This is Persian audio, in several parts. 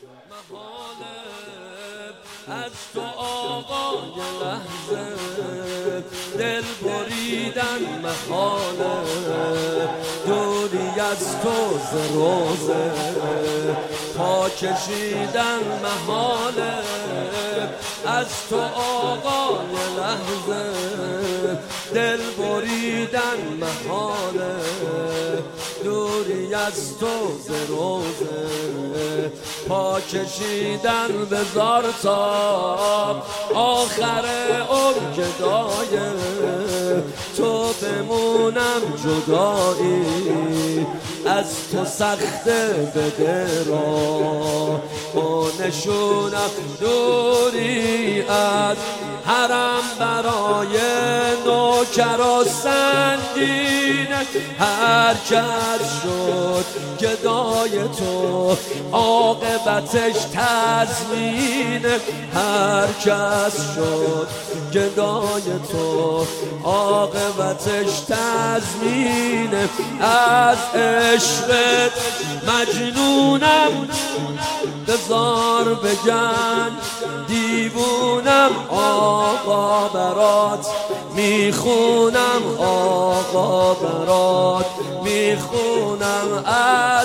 محاله از تو آقای لحظه دل بریدن محاله دوری از تو ز روزه پا کشیدن محاله از تو آقای لحظه دل بریدن محاله دوری از تو ز روزه پا کشیدن بذار تا آخر عمر گدای تو بمونم جدایی از تو سخته بده را و نشونم دوری از حرم برای نوکر و سنگین هر کس شد گدای تو عاقبتش تضمین هر کس شد گدای تو عاقبتش تضمین از عشقت مجنونم بذار بگن دیوونم آقا برات میخونم آقا برات میخونم از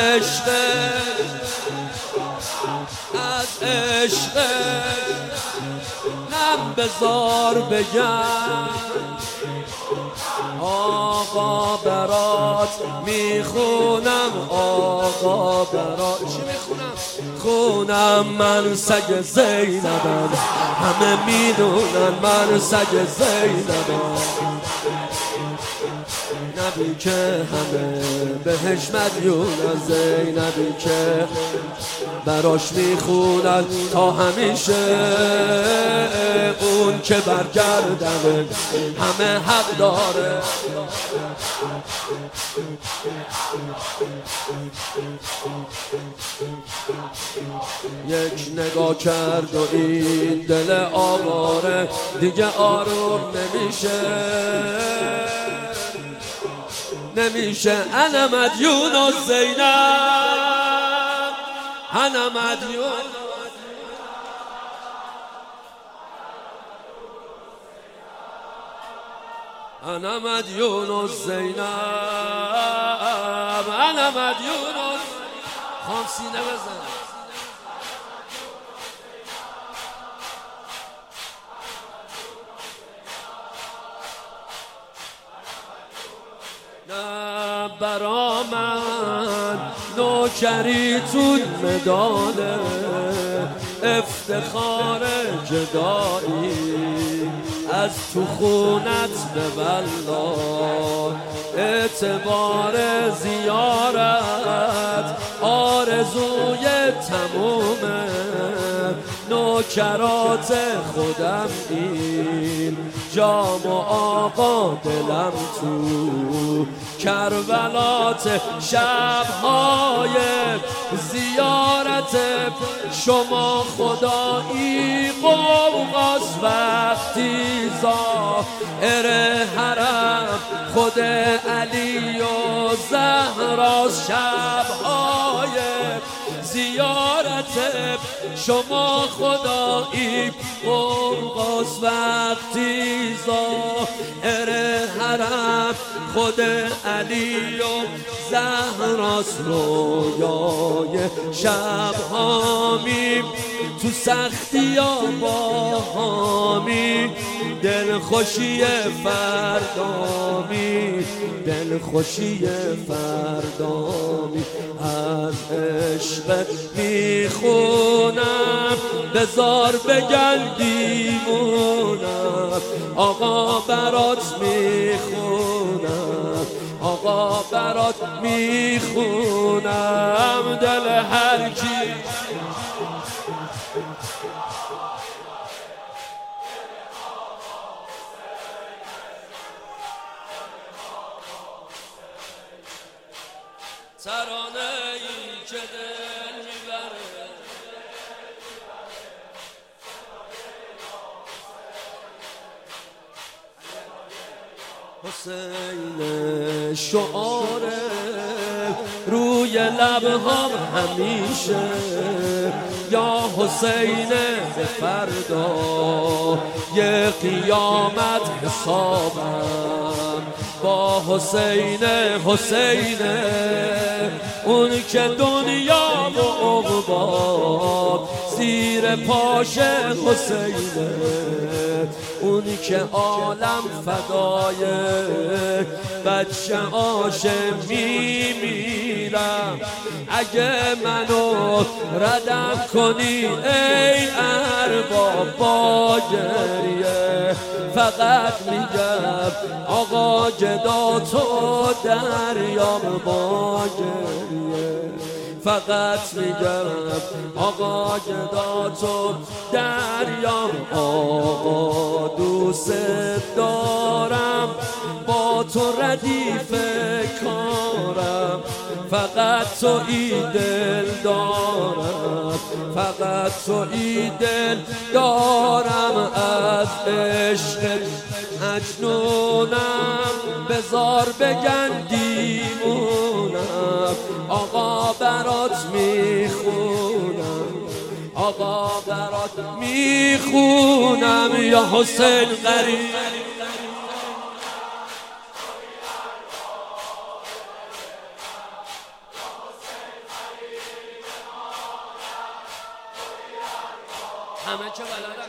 عشقت نم بذار بگن آقا برات میخونم آقا برات چی میخونم؟ خونم من سگ زینبم همه میدونن من سگ زینبم نبی که همه بهش مدیونن زینبی که براش میخونن تا همیشه اون که برگردن همه حق داره یک نگاه کرد و این دل آواره دیگه آروم نمیشه انا مدیون و زینب انا مدیون انا مدیون و زینب انا مدیون و خام سینه بزن نه برا من نوکریتون مداله افتخار جدایی از تو خونت به والله اعتبار زیارت آرزوی تمومه نوکرات خودم این جام و آقا دلم تو کربلات شبهای زیارت شما خدایی قوقاس وقتی ظاهر حرم خود علی و زهراست شبهای زیارت شما خدایی قوقاس وقتی ظاهر حرم خود علی و زهراست رویای شبهامی تو سختی ها با هامی دل خوشی فردامی دل خوشی فردامی از عشقت میخونم بذار بگن دیوونم آقا برات میخونم آقا برات میخونم دل هر کی ترانه ای که دل میبره حسین شعار روی لبهام همیشه یا حسین به فردا یه قیامت حسابم با حسین اون که دنیا و عقبا زیر پاش حسینه اون که عالم فدای بچه عاشق میمیرم اگه منو ردم کنی ای ارباب با گریه فقط میگم آقا گدا تو دریام با گریه فقط میگم آقا گدا تو دریام آقا دوست دارم با تو ردیف کارم فقط تو ای دل دارم فقط تو ای دل دارم از عشق مجنونم بزار بگن دیوونم آقا برات میخونم آقا برات میخونم یا حسین غریب همه که بلدن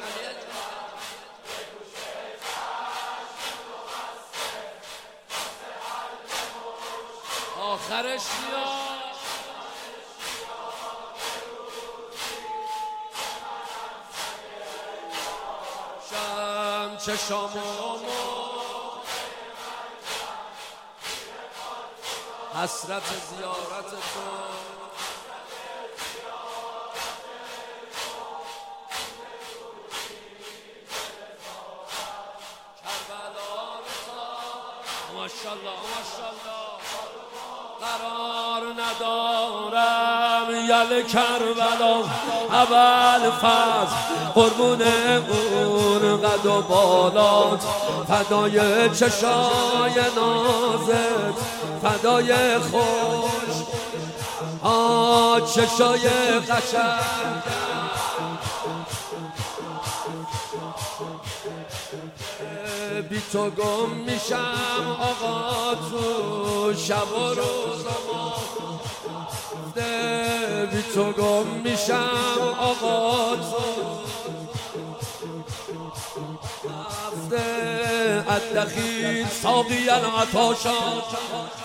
آخرش میاد شم چشامو حسرت زیارت تو ماشاءالله ماشاءالله قرار ندارم یل کربلا اول فضل قربون اون قد و بالات فدای چشای نازت فدای خوش چشای قشنگ بی تو گم میشم آقا تو شب و روز بی تو گم میشم آقا تو ادخیل ساقی العطاشان